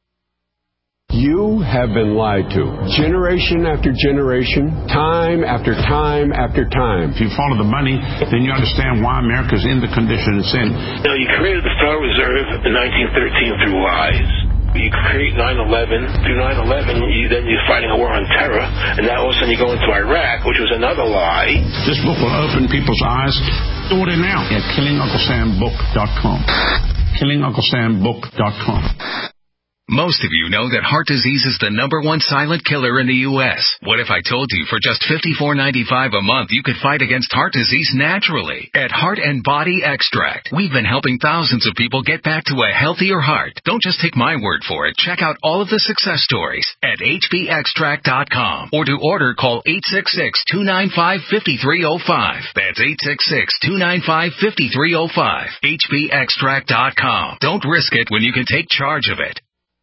You have been lied to. Generation after generation, time after time after time. If you follow the money, then you understand why America's in the condition it's in. You know, you created the Federal Reserve in nineteen thirteen through lies. You create nine eleven. Through nine eleven, you, then you're fighting a war on terror. And now all of a sudden you go into Iraq, which was another lie. This book will open people's eyes. Order now at killing uncle sam book dot com. killing uncle sam book dot com. Most of you know that heart disease is the number one silent killer in the U S What if I told you for just fifty-four ninety-five a month you could fight against heart disease naturally? At Heart and Body Extract, we've been helping thousands of people get back to a healthier heart. Don't just take my word for it. Check out all of the success stories at H B extract dot com, or to order, call eight six six, two nine five, five three zero five. That's eight six six, two nine five, five three zero five. H B extract dot com. Don't risk it when you can take charge of it.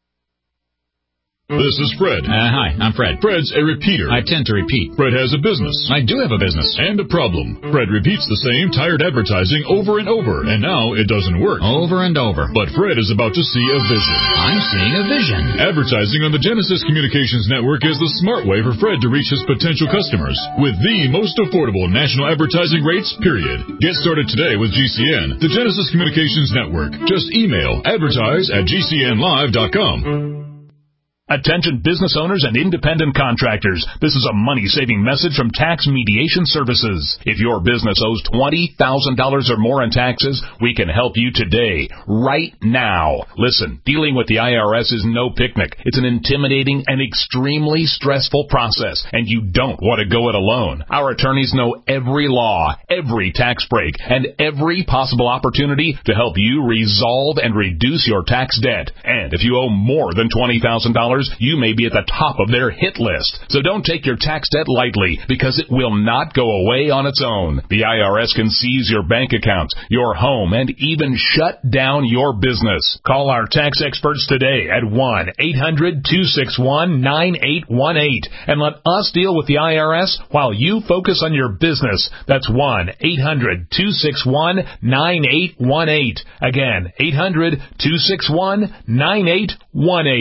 This is Fred. Uh, hi, I'm Fred. Fred's a repeater. I tend to repeat. Fred has a business. I do have a business. And a problem. Fred repeats the same tired advertising over and over, and now it doesn't work. Over and over. But Fred is about to see a vision. I'm seeing a vision. Advertising on the Genesis Communications Network is the smart way for Fred to reach his potential customers with the most affordable national advertising rates, period. Get started today with G C N, the Genesis Communications Network. Just email advertise at G C N live dot com. Attention business owners and independent contractors. This is a money-saving message from Tax Mediation Services. If your business owes twenty thousand dollars or more in taxes, we can help you today, right now. Listen, dealing with the I R S is no picnic. It's an intimidating and extremely stressful process, and you don't want to go it alone. Our attorneys know every law, every tax break, and every possible opportunity to help you resolve and reduce your tax debt. And if you owe more than twenty thousand dollars, you may be at the top of their hit list. So don't take your tax debt lightly, because it will not go away on its own. The I R S can seize your bank accounts, your home, and even shut down your business. Call our tax experts today at one eight hundred, two six one, nine eight one eight and let us deal with the I R S while you focus on your business. That's one eight hundred, two six one, nine eight one eight. Again, eight hundred, two six one, nine eight one eight.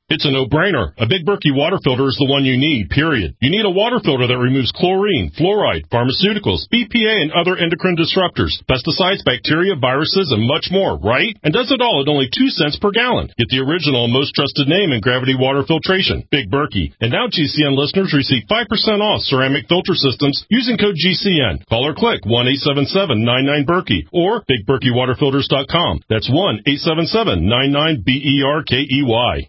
It's a no-brainer. A Big Berkey water filter is the one you need, period. You need a water filter that removes chlorine, fluoride, pharmaceuticals, B P A, and other endocrine disruptors, pesticides, bacteria, viruses, and much more, right? And does it all at only two cents per gallon. Get the original, most trusted name in gravity water filtration, Big Berkey. And now G C N listeners receive five percent off ceramic filter systems using code G C N. Call or click one eight seven seven nine nine Berkey or big berkey water filters dot com. That's one eight seven seven nine nine B E R K E Y.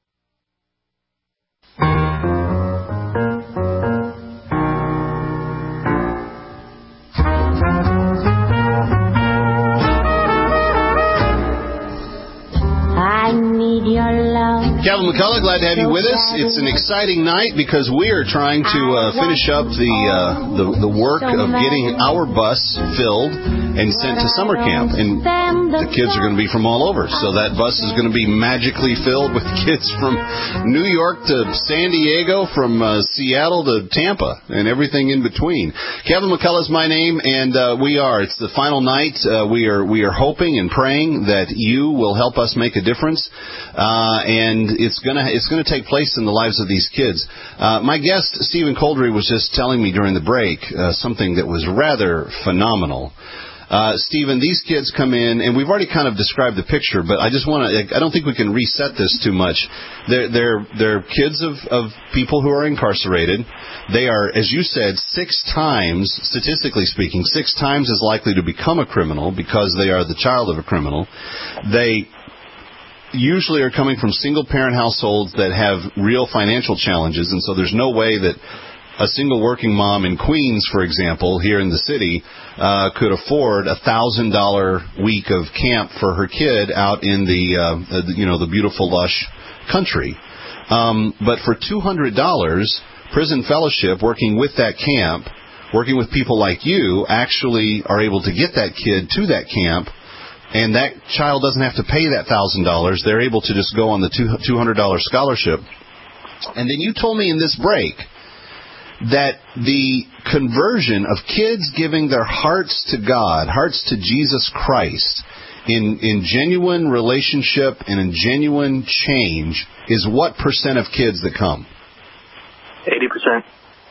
I need your love. Calvin McCullough, glad to have you with us. It's an exciting night because we are trying to uh, finish up the, uh, the the work of getting our bus filled and sent to summer camp. And the kids are going to be from all over. So that bus is going to be magically filled with kids from New York to San Diego, from uh, Seattle to Tampa, and everything in between. Calvin McCullough is my name, and uh, we are. It's the final night. Uh, we are we are hoping and praying that you will help us make a difference. Uh, and it's gonna it's gonna take place in the lives of these kids. Uh, my guest Stephen Coldry was just telling me during the break uh, something that was rather phenomenal. Uh, Stephen, these kids come in, and we've already kind of described the picture, but I just want to, I don't think we can reset this too much. They're, they're, they're kids of, of people who are incarcerated. They are, as you said, six times, statistically speaking, six times as likely to become a criminal because they are the child of a criminal. They usually are coming from single-parent households that have real financial challenges, and so there's no way that a single working mom in Queens, for example, here in the city, uh, could afford a thousand dollar week of camp for her kid out in the, uh, the you know, the beautiful, lush country. Um, but for two hundred dollars, Prison Fellowship, working with that camp, working with people like you, actually are able to get that kid to that camp. And that child doesn't have to pay that one thousand dollars. They're able to just go on the two hundred dollar scholarship. And then you told me in this break that the conversion of kids giving their hearts to God, hearts to Jesus Christ, in, in genuine relationship and in genuine change, is what percent of kids that come? eighty percent.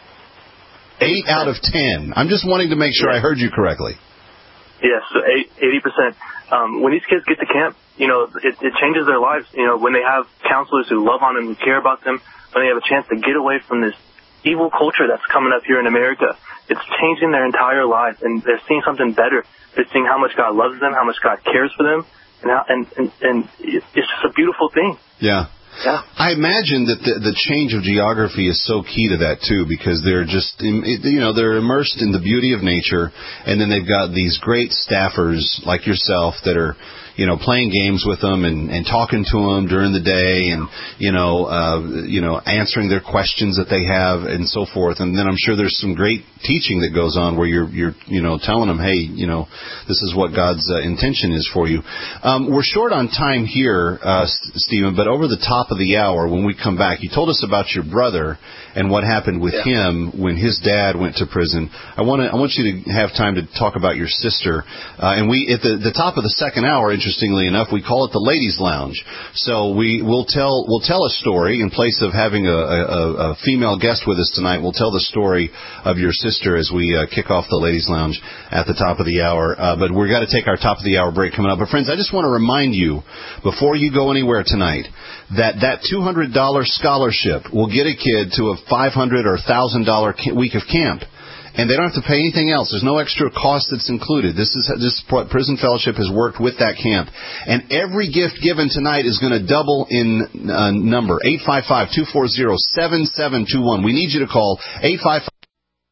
Eight out of ten. I'm just wanting to make sure I heard you correctly. Yes, so eighty percent. Um, when these kids get to camp, you know, it, it changes their lives. You know, when they have counselors who love on them, who care about them, when they have a chance to get away from this evil culture that's coming up here in America, it's changing their entire lives, and they're seeing something better. They're seeing how much God loves them, how much God cares for them, and how, and, and, and it's just a beautiful thing. Yeah. Yeah. I imagine that the, the change of geography is so key to that, too, because they're just, you know, they're immersed in the beauty of nature, and then they've got these great staffers like yourself that are, you know, playing games with them and, and talking to them during the day and, you know, uh, you know, answering their questions that they have and so forth. And then I'm sure there's some great teaching that goes on where you're, you're you know, telling them, hey, you know, this is what God's uh, intention is for you. Um, we're short on time here, uh, Stephen, but over the top of the hour when we come back, you told us about your brother and what happened with yeah. him when his dad went to prison. I want to, I want you to have time to talk about your sister. Uh, and we, at the, the top of the second hour, interestingly enough, we call it the Ladies Lounge. So we will tell we'll tell a story in place of having a, a, a female guest with us tonight. We'll tell the story of your sister as we uh, kick off the Ladies Lounge at the top of the hour. Uh, but we've got to take our top of the hour break coming up. But friends, I just want to remind you before you go anywhere tonight that that two hundred dollar scholarship will get a kid to a five hundred dollars or one thousand dollar week of camp. And they don't have to pay anything else. There's no extra cost that's included. This is this Prison Fellowship has worked with that camp. And every gift given tonight is going to double in uh, number. eight five five, two four zero, seven seven two one. We need you to call eight five five.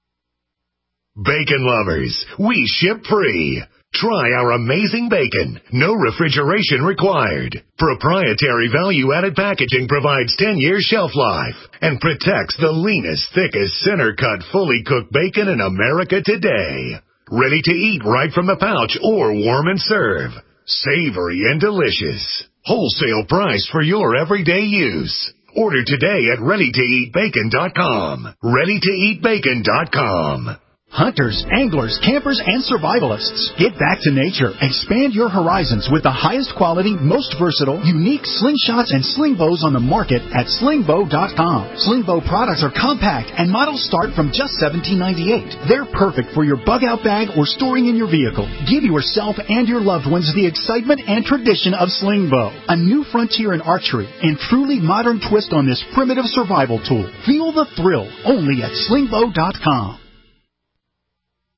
Bacon lovers, we ship free. Try our amazing bacon. No refrigeration required. Proprietary value-added packaging provides ten years shelf life and protects the leanest, thickest, center-cut, fully cooked bacon in America today. Ready to eat right from the pouch or warm and serve. Savory and delicious. Wholesale price for your everyday use. Order today at ready to eat bacon dot com. ready to eat bacon dot com. Hunters, anglers, campers, and survivalists, get back to nature. Expand your horizons with the highest quality, most versatile, unique slingshots and sling bows on the market at sling bow dot com. Sling bow products are compact and models start from just seventeen ninety-eight. They're perfect for your bug out bag or storing in your vehicle. Give yourself and your loved ones the excitement and tradition of sling bow, a new frontier in archery and truly modern twist on this primitive survival tool. Feel the thrill only at sling bow dot com.